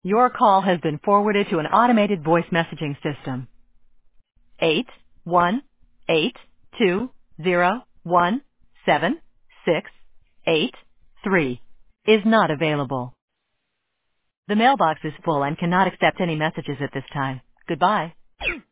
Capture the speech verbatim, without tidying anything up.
Your call has been forwarded to an automated voice messaging system. Eight one eight two zero one seven six eight three is not available. The mailbox is full and cannot accept any messages at this time. Goodbye.